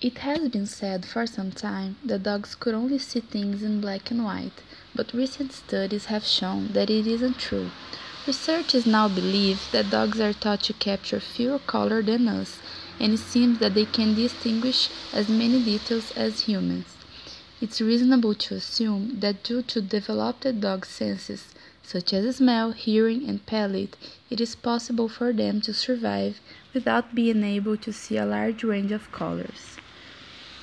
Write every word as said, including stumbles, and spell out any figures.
It has been said for some time that dogs could only see things in black and white, but recent studies have shown that it isn't true. Researchers now believe that dogs are taught to capture fewer colors than us, and it seems that they can distinguish as many details as humans. It's reasonable to assume that due to developed dog senses, such as smell, hearing, and palate, it is possible for them to survive without being able to see a large range of colors.